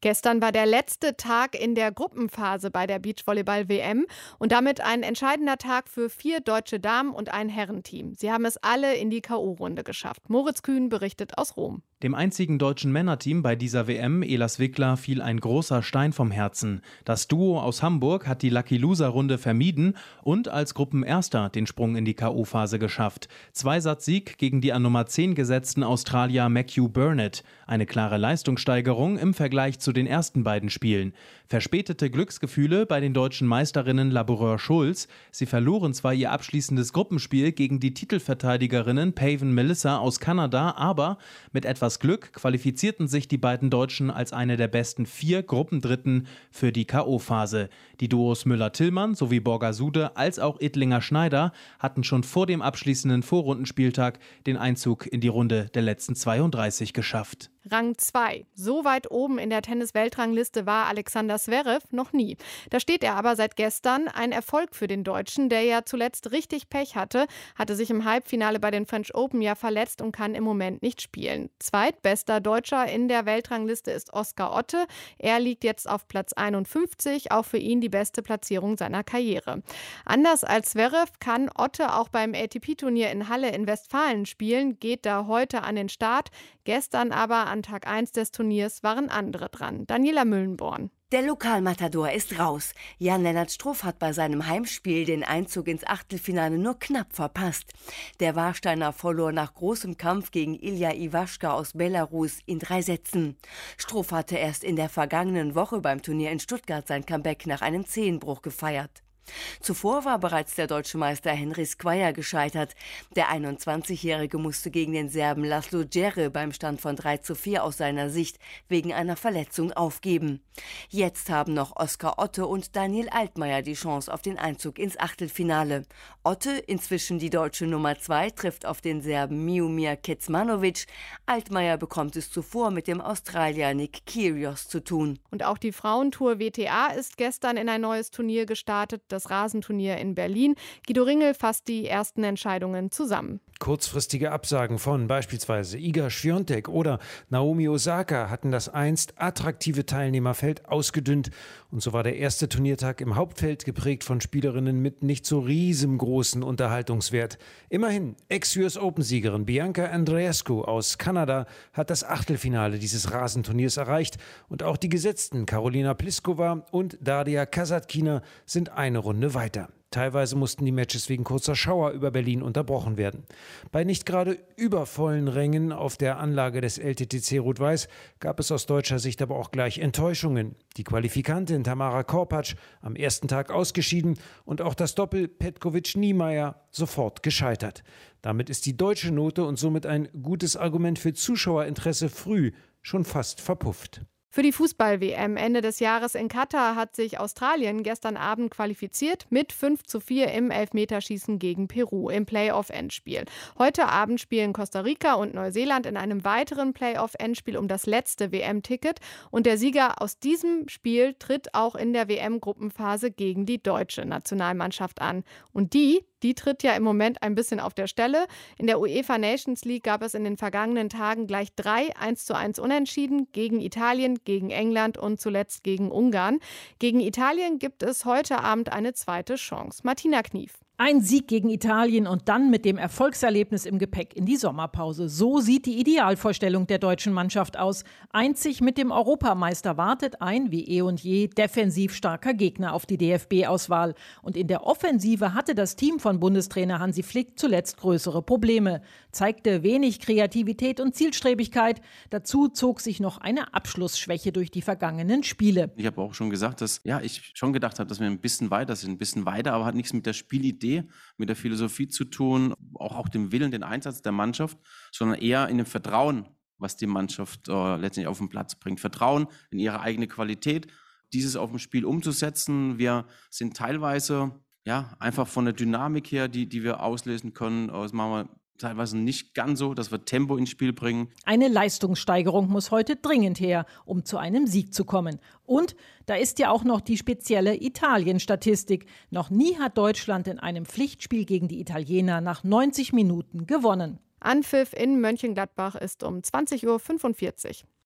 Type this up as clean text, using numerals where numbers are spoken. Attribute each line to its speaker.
Speaker 1: Gestern war der letzte Tag in der Gruppenphase bei der Beachvolleyball-WM und damit ein entscheidender Tag für 4 deutsche Damen- und ein Herrenteam. Sie haben es alle in die K.O.-Runde geschafft. Moritz Kühn berichtet aus Rom.
Speaker 2: Dem einzigen deutschen Männerteam bei dieser WM, Elas Wickler, fiel ein großer Stein vom Herzen. Das Duo aus Hamburg hat die Lucky-Loser-Runde vermieden und als Gruppenerster den Sprung in die K.O.-Phase geschafft. 2-Satz-Sieg gegen die an Nummer 10 gesetzten Australier Matthew Burnett. Eine klare Leistungssteigerung im Vergleich zu den ersten beiden Spielen. Verspätete Glücksgefühle bei den deutschen Meisterinnen Laboureur Schulz. Sie verloren zwar ihr abschließendes Gruppenspiel gegen die Titelverteidigerinnen Paven Melissa aus Kanada, aber mit etwas Glück qualifizierten sich die beiden Deutschen als eine der besten 4 Gruppendritten für die K.O.-Phase. Die Duos Müller-Tillmann sowie Borgasude als auch Ittlinger-Schneider hatten schon vor dem abschließenden Vorrundenspieltag den Einzug in die Runde der letzten 32 geschafft.
Speaker 1: Rang 2. So weit oben in der Tennis-Weltrangliste war Alexander Zverev noch nie. Da steht er aber seit gestern. Ein Erfolg für den Deutschen, der ja zuletzt richtig Pech hatte sich im Halbfinale bei den French Open ja verletzt und kann im Moment nicht spielen. Zweitbester Deutscher in der Weltrangliste ist Oskar Otte. Er liegt jetzt auf Platz 51, auch für ihn die beste Platzierung seiner Karriere. Anders als Zverev kann Otte auch beim ATP-Turnier in Halle in Westfalen spielen, geht da heute an den Start. Gestern aber an Tag 1 des Turniers waren andere dran. Daniela Müllenborn.
Speaker 3: Der Lokalmatador ist raus. Jan-Lennart Struff hat bei seinem Heimspiel den Einzug ins Achtelfinale nur knapp verpasst. Der Warsteiner verlor nach großem Kampf gegen Ilja Iwaschka aus Belarus in 3 Sätzen. Struff hatte erst in der vergangenen Woche beim Turnier in Stuttgart sein Comeback nach einem Zehenbruch gefeiert. Zuvor war bereits der deutsche Meister Henry Squire gescheitert. Der 21-Jährige musste gegen den Serben Laszlo Djere beim Stand von 3:4 aus seiner Sicht wegen einer Verletzung aufgeben. Jetzt haben noch Oskar Otte und Daniel Altmaier die Chance auf den Einzug ins Achtelfinale. Otte, inzwischen die deutsche Nummer 2, trifft auf den Serben Miomir Kecmanovic. Altmaier bekommt es zuvor mit dem Australier Nick Kyrgios zu tun.
Speaker 1: Und auch die Frauentour WTA ist gestern in ein neues Turnier gestartet. Das Rasenturnier in Berlin. Guido Ringel fasst die ersten Entscheidungen zusammen.
Speaker 4: Kurzfristige Absagen von beispielsweise Iga Swiatek oder Naomi Osaka hatten das einst attraktive Teilnehmerfeld ausgedünnt. Und so war der erste Turniertag im Hauptfeld geprägt von Spielerinnen mit nicht so riesengroßen Unterhaltungswert. Immerhin, Ex-US Open-Siegerin Bianca Andreescu aus Kanada hat das Achtelfinale dieses Rasenturniers erreicht. Und auch die gesetzten Karolina Pliskova und Daria Kasatkina sind eine Runde weiter. Teilweise mussten die Matches wegen kurzer Schauer über Berlin unterbrochen werden. Bei nicht gerade übervollen Rängen auf der Anlage des LTTC Rot-Weiß gab es aus deutscher Sicht aber auch gleich Enttäuschungen. Die Qualifikantin Tamara Korpatsch am ersten Tag ausgeschieden und auch das Doppel Petkovic-Niemeyer sofort gescheitert. Damit ist die deutsche Note und somit ein gutes Argument für Zuschauerinteresse früh schon fast verpufft.
Speaker 1: Für die Fußball-WM Ende des Jahres in Katar hat sich Australien gestern Abend qualifiziert mit 5:4 im Elfmeterschießen gegen Peru im Playoff-Endspiel. Heute Abend spielen Costa Rica und Neuseeland in einem weiteren Playoff-Endspiel um das letzte WM-Ticket. Und der Sieger aus diesem Spiel tritt auch in der WM-Gruppenphase gegen die deutsche Nationalmannschaft an. Und die tritt ja im Moment ein bisschen auf der Stelle. In der UEFA Nations League gab es in den vergangenen Tagen gleich 3 1:1 Unentschieden gegen Italien, gegen England und zuletzt gegen Ungarn. Gegen Italien gibt es heute Abend eine zweite Chance. Martina Knief.
Speaker 5: Ein Sieg gegen Italien und dann mit dem Erfolgserlebnis im Gepäck in die Sommerpause. So sieht die Idealvorstellung der deutschen Mannschaft aus. Einzig mit dem Europameister wartet ein, wie eh und je, defensiv starker Gegner auf die DFB-Auswahl. Und in der Offensive hatte das Team von Bundestrainer Hansi Flick zuletzt größere Probleme. Zeigte wenig Kreativität und Zielstrebigkeit. Dazu zog sich noch eine Abschlussschwäche durch die vergangenen Spiele.
Speaker 6: Ich habe auch schon gesagt, dass ich schon gedacht habe, dass wir ein bisschen weiter sind, aber hat nichts mit der Spielidee, mit der Philosophie zu tun, auch dem Willen, den Einsatz der Mannschaft, sondern eher in dem Vertrauen, was die Mannschaft letztendlich auf den Platz bringt. Vertrauen in ihre eigene Qualität, dieses auf dem Spiel umzusetzen. Wir sind teilweise einfach von der Dynamik her, die wir auslösen können, das machen wir teilweise nicht ganz so, dass wir Tempo ins Spiel bringen.
Speaker 5: Eine Leistungssteigerung muss heute dringend her, um zu einem Sieg zu kommen. Und da ist ja auch noch die spezielle Italien-Statistik. Noch nie hat Deutschland in einem Pflichtspiel gegen die Italiener nach 90 Minuten gewonnen.
Speaker 1: Anpfiff in Mönchengladbach ist um 20:45 Uhr.